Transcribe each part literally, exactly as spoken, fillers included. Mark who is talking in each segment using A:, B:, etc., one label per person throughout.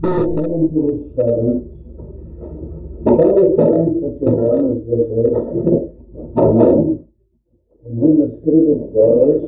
A: Saying to his servants, shall we find such a one as this is, a man in whom the Spirit of God is?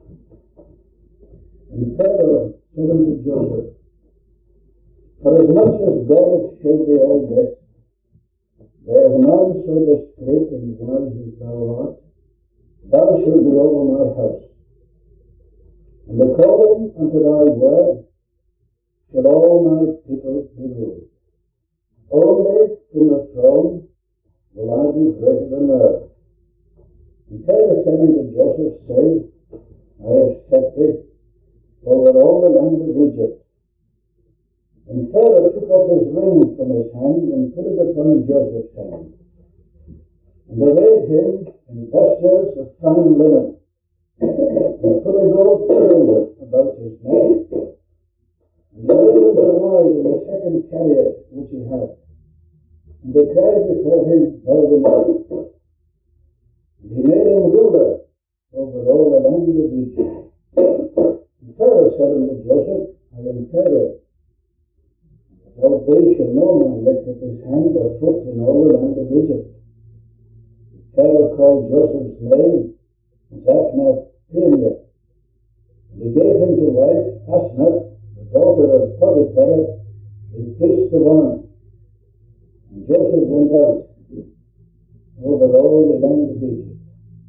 A: And Pharaoh said unto Joseph, for as much as God showed thee all this, there is none so discreet and wise as thou art, thou shalt be over my house. And according unto thy word shall all my people be ruled. Only in the throne will I be greater than earth. And Pharaoh said unto Joseph, say, I have set thee over all the land of Egypt. And Pharaoh took off his ring from his hand and put it upon Joseph's hand, and arrayed him in vestures of fine linen, and put a gold chain about his neck, and led him to ride in the second chariot which he had. And they cried before him, bow the knee. And he made him ruler over all the land of Egypt. And Pharaoh said unto Joseph, I am Pharaoh. Without thee shall no man lift up his hand or foot in all the land of Egypt. Pharaoh called Joseph's name Zaphnath-Paaneah, and he gave him to wife Asenath, the daughter of Potiphar, his priest of honor. And Joseph went out over all the land of Egypt.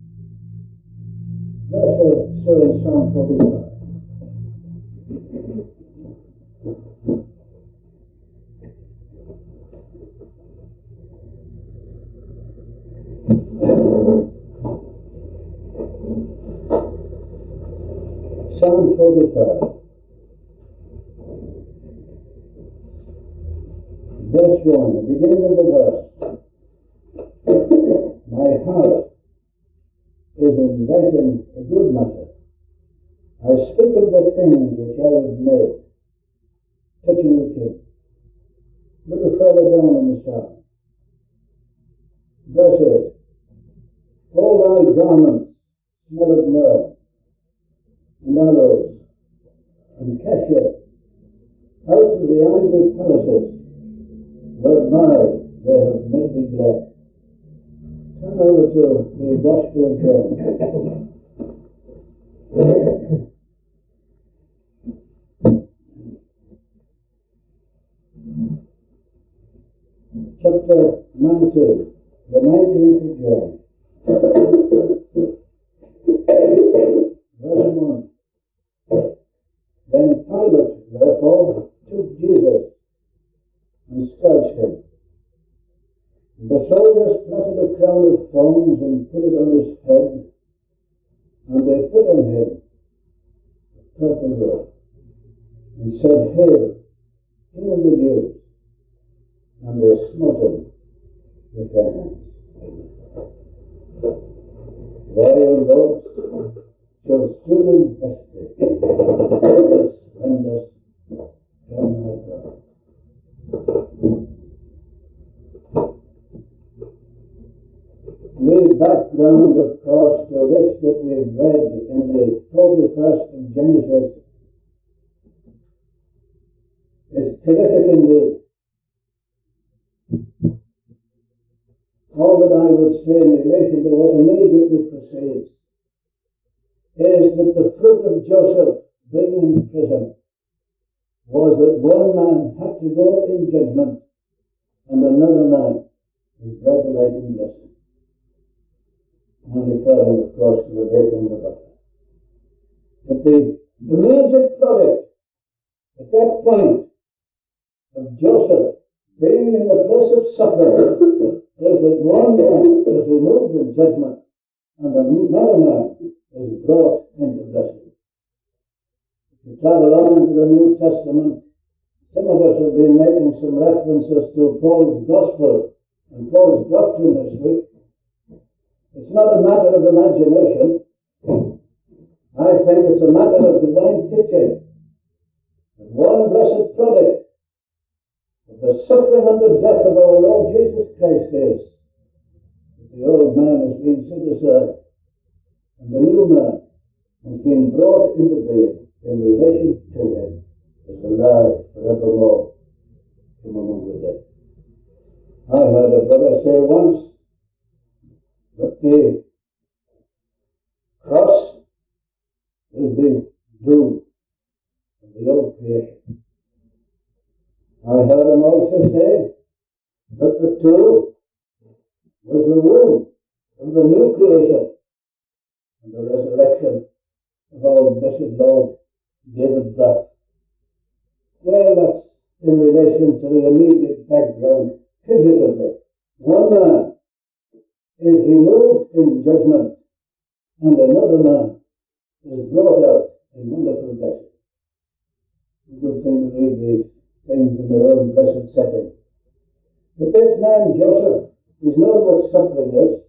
A: Verse so in Psalm forty-five. Psalm forty-five, verse one, the beginning of the verse. My heart is inviting a good matter. I speak of the things which I have made, touching the king. A little further down in the psalm. Verse eight. All thy garments smell of myrrh, and aloes, and cassia, out of the ivory palaces, whereby they have made thee glad. Turn over to the Gospel of John. Chapter nineteen, the nineteenth of John. Verse one. Then Pilate, therefore, took Jesus and scourged him. And the soldiers plaited a crown of thorns and put it on his head, and they put on him a purple robe, and said, Hail, King of the Jews! And they smote him with their hands. Royal robes shall soon investigate the splendors from our God. The background, of course, to this that we've read in the forty-first of Genesis is terrific indeed. All that I would say in relation to what immediately precedes is that the fruit of Joseph being in prison was that one man had to go in judgment and another man was brought to light in blessing. I'm referring, of course, to the baker and the butler. But the immediate product at that point of Joseph being in the place of suffering is that one man is removed in judgment and another man is brought into blessing. If you travel on into the New Testament, some of us have been making some references to Paul's gospel and Paul's doctrine this week. It's not a matter of imagination. I think it's a matter of divine teaching. And one blessed product of the suffering and the death of our Lord Jesus Christ is that the old man has been set aside and the new man has been brought into being in relation to him as alive forevermore from among the dead. I heard a brother say once that the cross is the doom of the old creation. I heard him also say that the tomb was the womb of the new creation, and the resurrection of our blessed Lord gave it birth. Well, that's in relation to the immediate background. Figuratively, one man is removed in judgment, and another man is brought out in wonderful blessing. It's a good thing to read these things in their own blessed setting. But this man, Joseph, he's known what suffering is.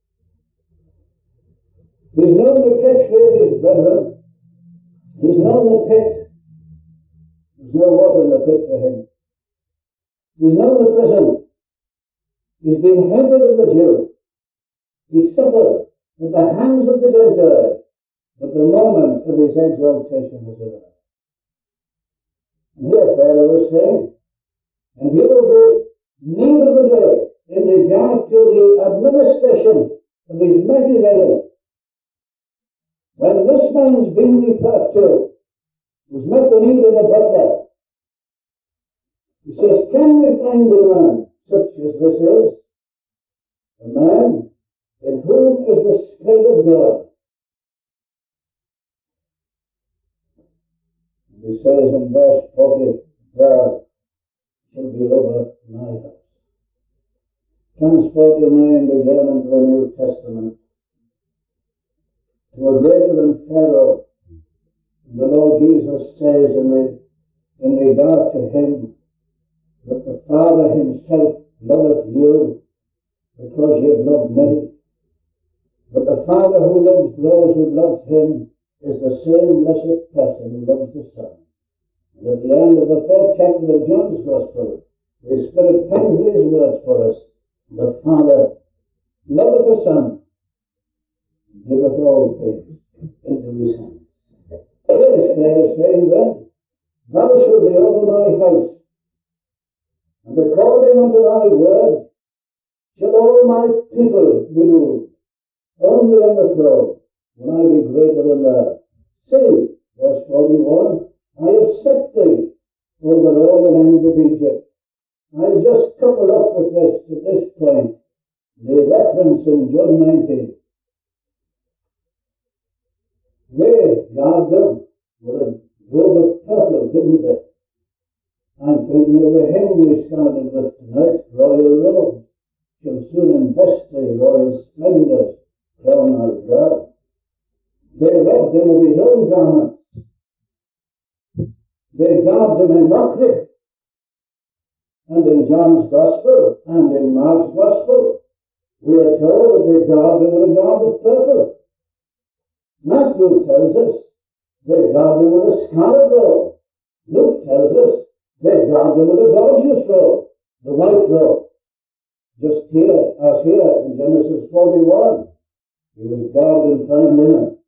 A: He's known the catch with his brethren. He's known the pit. There's no water in the pit for him. He's known the prison. He's been hated of the Jews. He suffered at the hands of the Gentiles, but the moment of his exaltation has arrived. And here Pharaoh was saying, and you will be need of the day in regard to the administration of his mighty reign. When this man's been referred to, was not the need of a butler. He says, can we find a man such as this is? A man in whom is the Spirit of God. And he says in verse forty, thou shall be over my house. Transport your mind again into the New Testament to a greater than Pharaoh. The Lord Jesus says in, re, in regard to him that the Father himself loveth you because ye have loved me. But the Father who loves those who love him is the same blessed person who loves the Son. And at the end of the third chapter of John's Gospel, the Spirit pens these words for us. The Father loveth the Son, giveth all things into his hands. Here is Pharaoh saying then, thou shalt be over my house, and according unto thy word shall all my people be ruled. Only on the throne will I be greater than thou. See, verse forty-one, I have set thee over all the land of Egypt. I'll just couple up with this to this point, the reference in John nineteen. They guard them with a robe of purple, didn't they? I'm thinking of the hymn we started with tonight, Royal Robes shall soon invest thee, royal splendours crown thy brow. They robbed him of his own garments. They garbed him in mockery. And in John's Gospel and in Mark's Gospel, we are told that they garbed him with a garb of purple. Matthew tells us they garbed him with a scarlet robe. Luke tells us they garbed him with a gorgeous robe, the white robe. Just here, as here in Genesis forty-one, he was garbed in fine linen.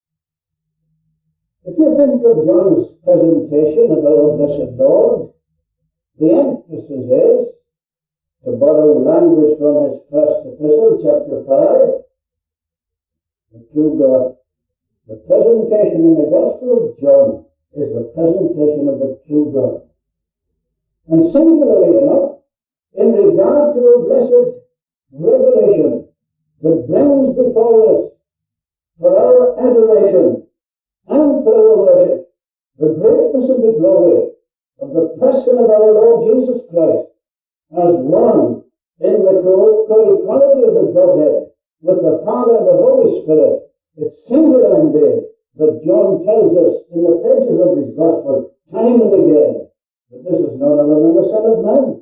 A: If you think of John's presentation of our blessed Lord, the emphasis is, to borrow language from his first epistle, chapter five, the true God. The presentation in the Gospel of John is the presentation of the true God. And singularly enough, in regard to a blessed revelation that brings before us, for our adoration and for our worship, the greatness and the glory of the person of our Lord Jesus Christ as one in the co-equality of the Godhead with the Father and the Holy Spirit. It's singular indeed that John tells us in the pages of his Gospel time and again that this is none other than the Son of Man.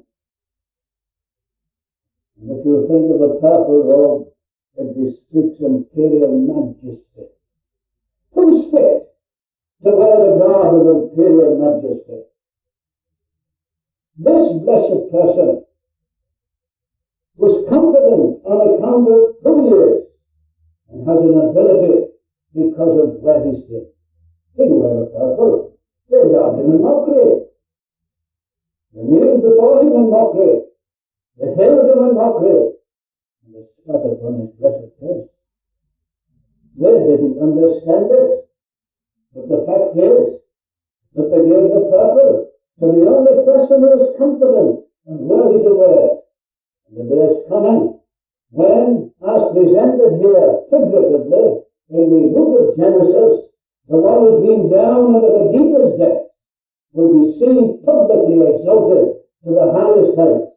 A: And if you think of the purple robe, it bespeaks imperial majesty. Who's fit to wear the garb of imperial majesty? This blessed person was confident on account of who he is, and has an ability because of where he stood. He didn't wear the purple. They garbed him in mockery. They kneeled before him in mockery. They held him in mockery, and they spat upon his blessed face. They didn't understand it. But the fact is that they gave the purple to the only person who is confident and worthy to wear it. And the day is coming when, as presented here figuratively in the book of Genesis, the one who's been down into the deepest depth will be seen publicly exalted to the highest heights.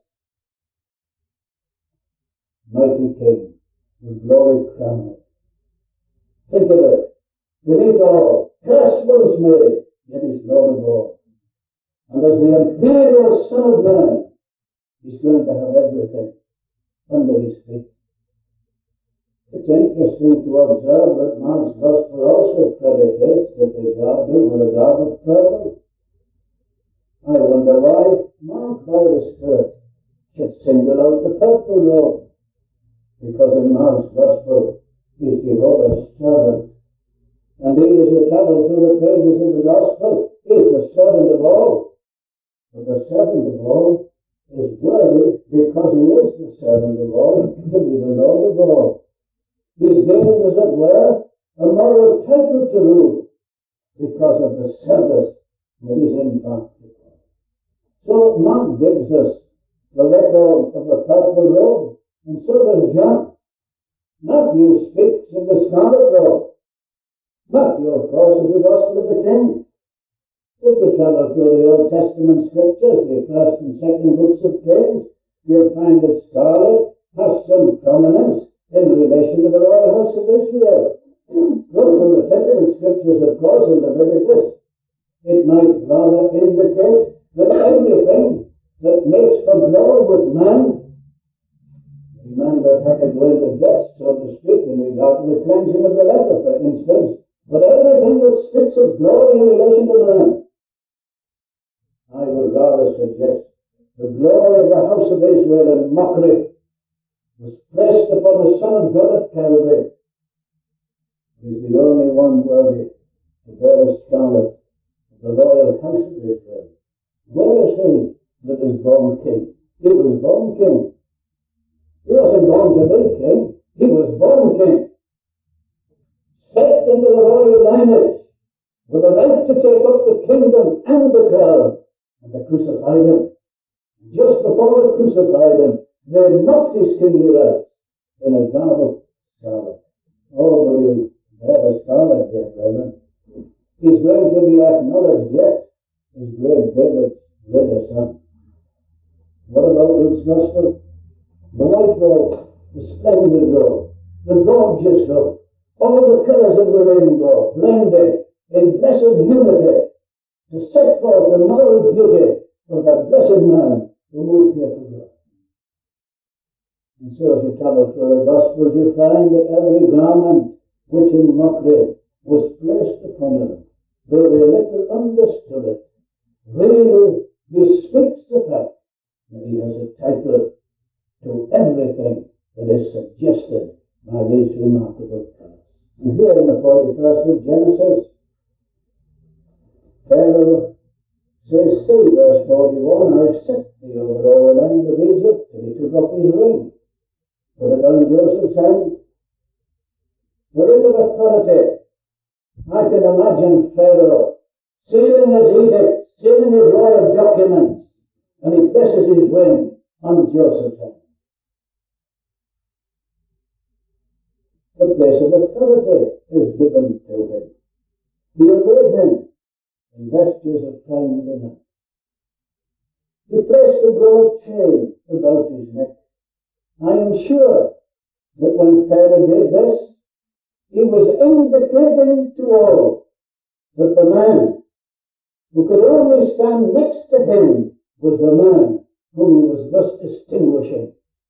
A: Mighty King, with glory crowned. Think of it. Beneath all, curse was made, yet he's Lord of all. And as the imperial Son of Man, he's going to have everything under his feet. It's interesting to observe that Mark's Gospel also predicates that they garbed him with a garb of purple. I wonder why Mark, by the Spirit, should single out the purple robe. Because in Mark's Gospel, he's Jehovah's servant. Indeed, as you travel through the pages of the Gospel, he's the servant of all. But the servant of all is worthy, because he is the servant of all, to be the Lord of all. He's gained, as it were, a moral title to rule, because of the service that he's imparted. So Mark gives us the record of the purple robe, and so does John. Matthew speaks of the scarlet robe. Matthew, of course, is the gospel of the King. If you travel through the Old Testament scriptures, the first and second books of Kings, you'll find that scarlet has some prominence in relation to the royal house of Israel. Well, from the typical scriptures, of course, in Leviticus, it might rather indicate that everything that makes for glory with man, the man that had to go into death, so to speak, in regard to the cleansing of the leper, for instance, but everything that speaks of glory in relation to man, I would rather suggest the glory of the house of Israel in mockery was placed upon the Son of God at Calvary. He is the only one worthy to bear the scarlet of the royal house of Israel. Where is he that is born king? He was born king. He wasn't born to be king. He was born king. Set into the royal lineage with the right to take up the kingdom and the crown. And they crucified him. Just before they crucified him, they mocked his kingly rights in a garb of scarlet. Oh, will you bear the scarlet yet, brethren? He's going to be acknowledged yet as great David's greater son. What about Luke's Gospel? The white robe, the splendid robe, the gorgeous robe, all the colours of the rainbow blended in blessed unity to set forth the moral beauty of that blessed man who moved here for God. And so as you travel through the Gospels, you find that every garment which in mockery was placed upon him, though they little understood it, really bespeaks the fact that he has a title to everything that is suggested by these remarkable colors. And here in the forty-first of Genesis, Pharaoh says, see, verse forty-one, I set thee over all the land of Egypt, and he took off his ring, put it on Joseph's hand. The ring of authority. I can imagine Pharaoh sealing his edict, sealing his royal documents, and he places his ring on Joseph's hand. The place of authority is given to him. He arrayed him in vestures of fine linen. He placed a gold chain about his neck. I am sure that when Pharaoh did this, he was indicating to all that the man who could only stand next to him was the man whom he was thus distinguishing.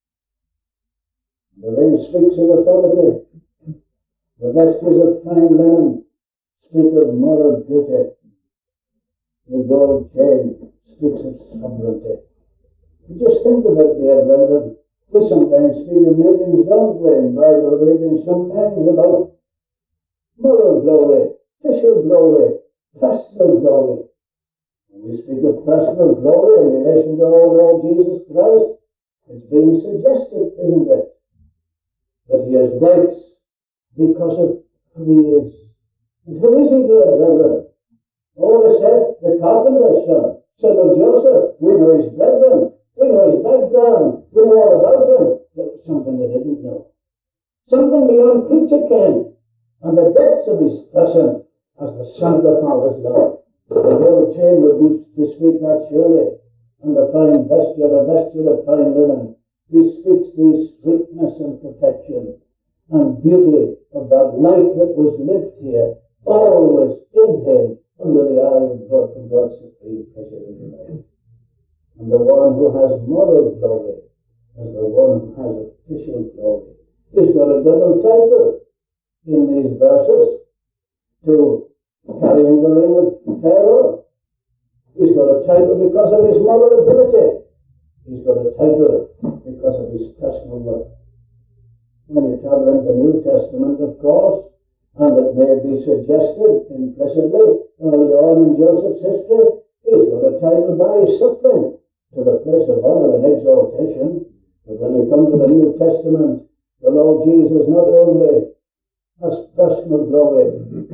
A: The ring speaks of authority. The vestures of fine linen speak of moral beauty. The gold chain speaks of sovereignty. Just think of it, dear brethren. We sometimes speak in meetings, don't we, in Bible reading, sometimes about moral glory, official glory, personal glory. When we speak of personal glory in relation to our Lord Jesus Christ, it's being suggested, isn't it, that he has rights because of who he is. And who is he, dear brethren? Oh, they said, the carpenter's son, son of Joseph. We know his brethren. We know his background. We know all about him. There was something they didn't know. Something beyond creature ken, and the depths of his person as the Son of the Father's love. The whole chain would be to speak that surely, and the fine vesture, the vesture of fine linen, bespeaks the sweetness and perfection and beauty of that life that was lived here, always in him, under the eye of God, for God's supreme pleasure in life. And the one who has moral glory, as the one who has official glory. He's got a double title in these verses to carrying the ring of Pharaoh. He's got a title because of his moral ability. He's got a title because of his personal worth. When you travel into the New Testament, of course, and it may be suggested implicitly early on in Joseph's history, he's got a title by his suffering to the place of honor and exaltation. But when you come to the New Testament, the Lord Jesus not only has personal glory,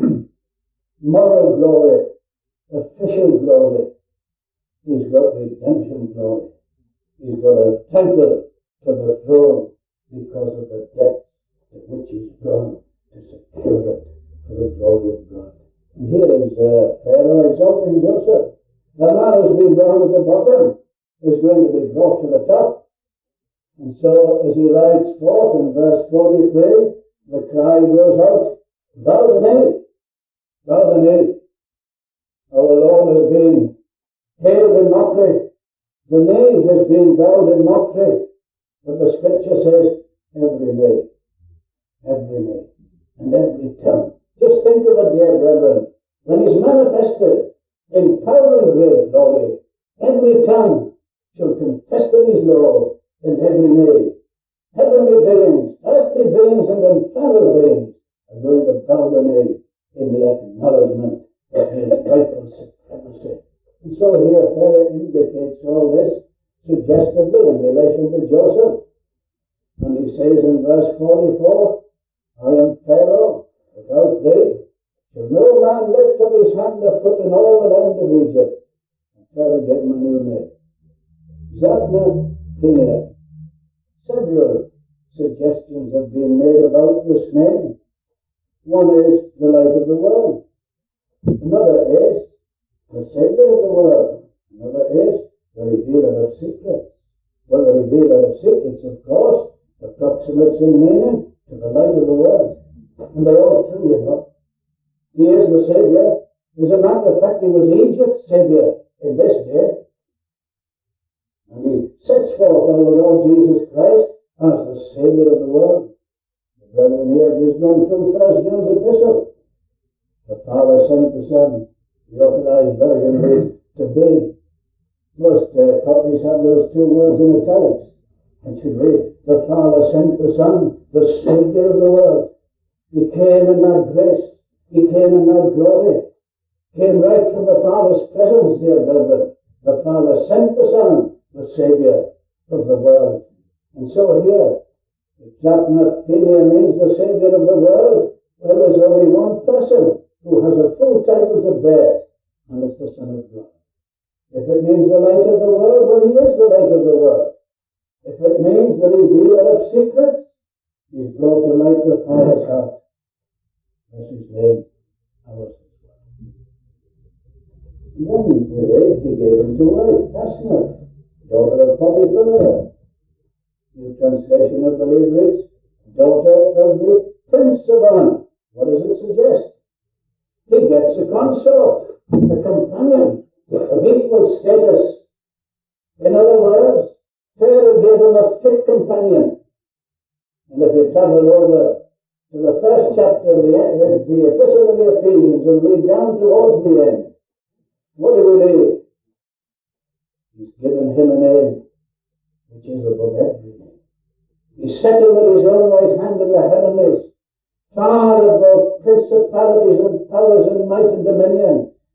A: moral glory, official glory, he's got redemption glory. He's got a title to the throne because of the depth to which he's gone to secure it for the glory of God. And here is uh, Pharaoh exalting Joseph. The man who's been down at the bottom is going to be brought to the top. And so, as he rides forth in verse forty-three, the cry goes out, "Bow the knee! Bow the knee!" Our Lord has been hailed in mockery. The knee has been bowed in mockery. But the Scripture says, every knee, every knee, and every tongue. Just think of it, dear brethren. When he's manifested in power and great glory, every tongue shall confess that he's Lord, and every knee, heavenly beings, earthly beings, and infernal beings are going to bow the knee in the acknowledgement of his rightful supremacy. And so here Pharaoh indicates all this suggestively in relation to Joseph. And he says in verse forty-four, "I am Pharaoh, without thee shall no man lift up his hand or foot in all the land of Egypt." And Pharaoh gave him a new name, Zaphnath Phaneah. Several suggestions have been made about this name. One is the light of the world. Another is the Savior of the world. Another is the revealer of secrets. Well, the revealer of secrets, of course, approximates in meaning to the light of the world. And they're all true, you know. He is the Savior. As a matter of fact, he was Egypt's Savior in this day. And he sets forth our Lord Jesus Christ as the Savior of the world. The brethren here just gone through First John's epistle. The Father sent the Son. The authorized version reads, "Today." Most uh, copies have those two words in italics. And should read, "The Father sent the Son, the Savior of the world." He came in that grace. He came in that glory. Came right from the Father's presence, dear brethren. The Father sent the Son, the Savior of the world. And so here, if Zaphnath Phaneah means the Savior of the world, well, there's only one person who has a full title to bear, and it's the Son of God. If it means the light of the world, well, he is the light of the world. If it means the revealer of secrets, he's brought to light the Father's heart. That's his name, ours as well. And then we read, he gave him to wife, Asenath, daughter of Potiphar. New translation of the reads, daughter of the Prince of On. What does it suggest? He gets a consort, a companion of equal status. In other words, Pharaoh gave him a fit companion. And if we travel over to the first chapter of the, the Epistle of the Ephesians and read down towards the end, what do we read? He's given him a name which is above every name. He set him at his own right hand in the heavenlies, far above principalities and powers and might and dominion,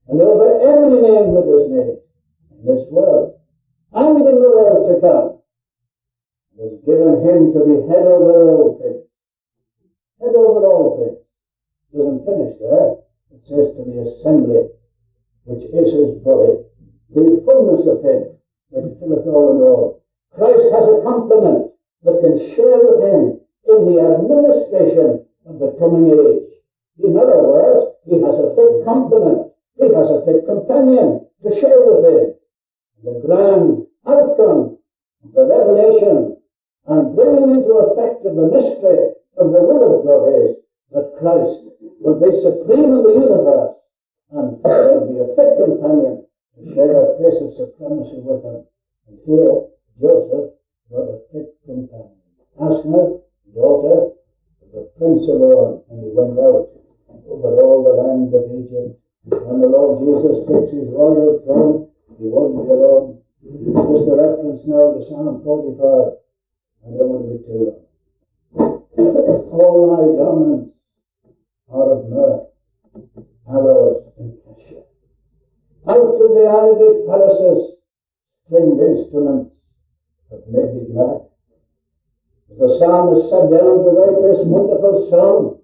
A: and over every name that is named in this world and in the world to come, was given him to be head over all things. Head over all things. It doesn't finish there. It says to the assembly, which is his body, the fullness of him that filleth all in all. Christ has a complement that can share with him in the administration of the coming age. In other words, he has a fit complement. He has a fit companion to share with him. The grand outcome of the revelation and bringing into effect of the mystery of the will of God is that Christ will be supreme in the universe, and there will be a fit companion to share a place of supremacy with him. And here, Joseph got a fit companion. Asenath, daughter of the prince of On, and he went out over all the land of Egypt. When the Lord Jesus takes his royal throne, he won't be alone. Just a reference now to Psalm forty-five. I don't want to be too long. All thy garments are of myrrh, aloes, and cassia. Out of the ivory palaces, stringed instruments have made me glad. As the psalmist sat down to write this wonderful song,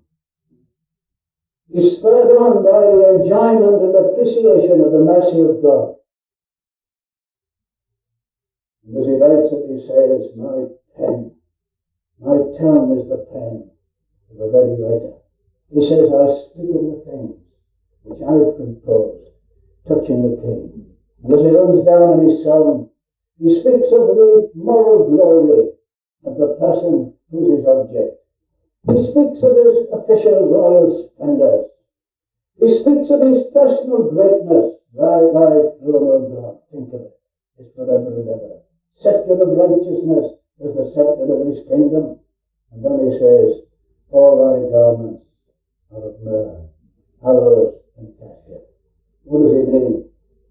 A: he spurred on by the enjoyment and appreciation of the mercy of God. And as he writes it, he says, my pen, my tongue is the pen of a ready writer. He says, I speak of the things which I have composed, touching the king. And as he runs down in his song, he speaks of the moral glory of the person who's his object. He speaks of his official royal splendours. He speaks of his personal greatness. Thy, thy throne, O God, think of it, is forever and ever. Sceptre of righteousness is the sceptre of his kingdom. And then he says, all thy garments are of myrrh, aloes, and cassia. What does he mean?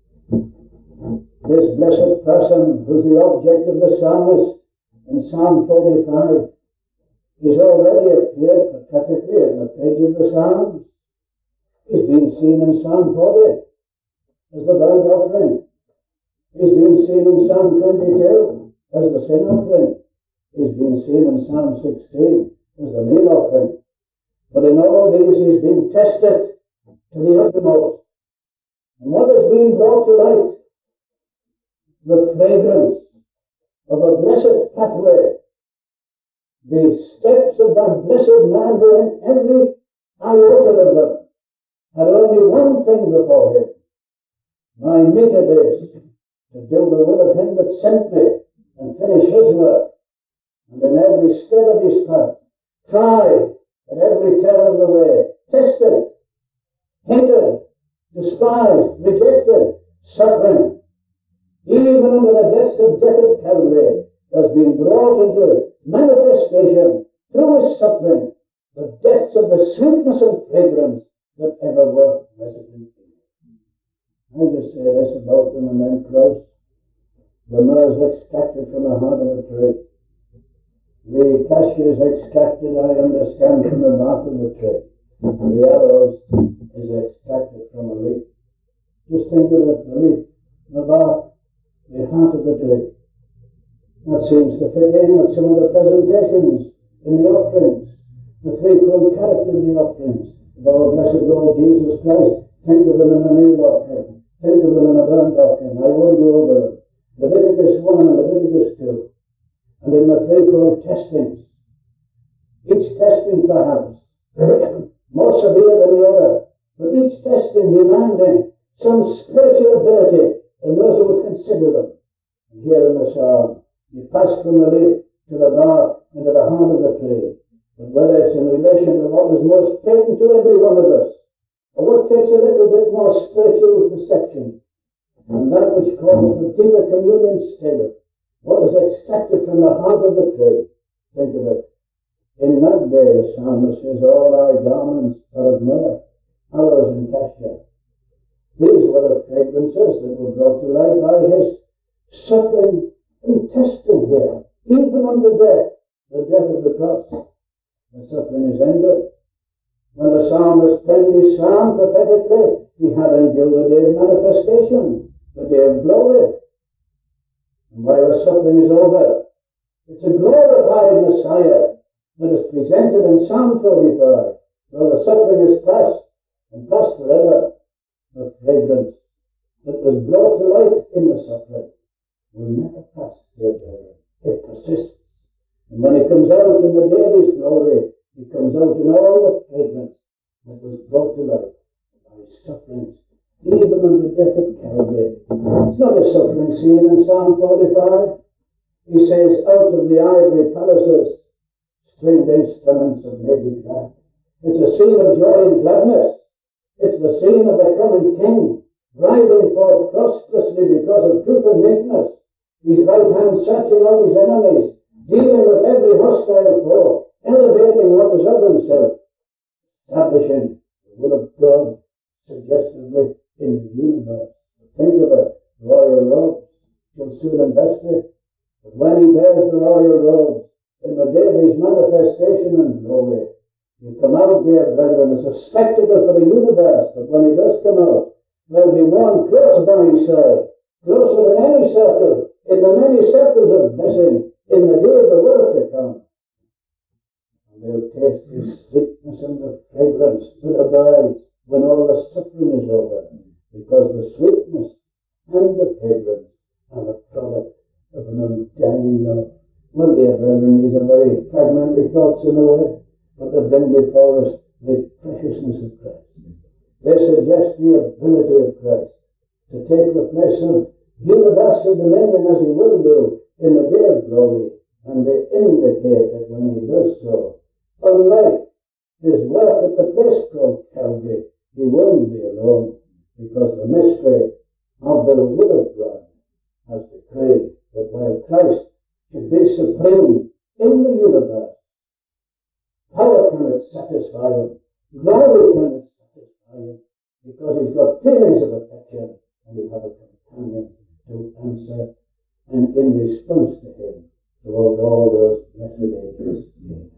A: This blessed person, who's the object of the psalmist in Psalm forty-five, he's already appeared prophetically in the page of the Psalms. He's been seen in Psalm forty as the burnt offering. He's been seen in Psalm twenty-two as the sin offering. He's been seen in Psalm sixteen as the meal offering. But in all these he's been tested to the uttermost. And what has been brought to light? The fragrance of a blessed pathway. The steps of that blessed man who in every iota of them had only one thing before him. My meat it is to do the will of him that sent me and finish his work. And in every step of his path, tried at every turn of the way, tested, hated, despised, rejected, suffering. Even under the depths of death at Calvary, has been brought into manifestation through his suffering the depths of the sweetness and fragrance that ever were resident in him. I'll just say this about them and then close. The myrrh is extracted from the heart of a tree. The cassia is extracted, I understand, from the bark of the tree. And the aloes is extracted from a leaf. Just think of it, the leaf, the bark, the heart of the tree. That seems to fit in with some of the presentations in the offerings, the threefold character of the offerings of our blessed Lord Jesus Christ. Think of them in the meal offering. Think of them in the burnt offering. I won't go over them. Leviticus one and Leviticus two. And in the threefold testings, each testing perhaps more severe than the other, but each testing demanding some spiritual ability in those who would consider them. And here in the psalm, you pass from the leaf to the bark and to the heart of the tree. But whether it's in relation to what is most patent to every one of us, or what takes a little bit more spiritual perception, and that which calls for deeper communion still, what is extracted from the heart of the tree, think of it. In that day, the psalmist says, all thy garments are of myrrh, aloes, and cassia. These were the fragrances that were brought to light by his suffering and testing here, even unto death, the death of the cross. The suffering is ended. When the psalmist penned his psalm prophetically, he he had in view the day of manifestation, the day of glory. And while the suffering is over, it's a glorified Messiah that is presented in Psalm forty-five, where the suffering is past and past forever. The fragrance that was brought to light in the suffering will never pass, dear brethren. It persists. And when he comes out in the day of his glory, he comes out in all the fragrance that was brought to light by his sufferings, even unto death at Calvary. It's not a suffering scene in Psalm forty-five. He says, out of the ivory palaces, stringed instruments have made me glad. It's a scene of joy and gladness. It's the scene of the coming King, riding forth prosperously because of truth and meekness. His right hand searching out his enemies, dealing with every hostile foe, elevating what is of himself, establishing the will of God suggestively in the universe. Think of it, royal robes, he'll soon invest it. But when he bears the royal robes, in the day of his manifestation and glory, he'll come out, dear brethren, as a spectacle for the universe. But when he does come out, there'll be one close by his side, closer than any circle, in the many circles of blessing, in the day of the world to come. And they'll taste the sweetness and the fragrance that abides when all the suffering is over, because the sweetness and the fragrance are the product of an undying love. Well, dear brethren, these are very fragmentary thoughts in a way, but they bring before us the preciousness of Christ. They suggest the ability of Christ to take the place of universal dominion as he will do in the day of glory, and they indicate that when he does so, unlike his work at the place called Calvary, he won't be alone, because the mystery of the will of God has decreed that while Christ should be supreme in the universe, power cannot satisfy him, glory cannot satisfy him, because he's got feelings of affection, and he'll have a companion to answer and in response to him throughout all those blessed ages.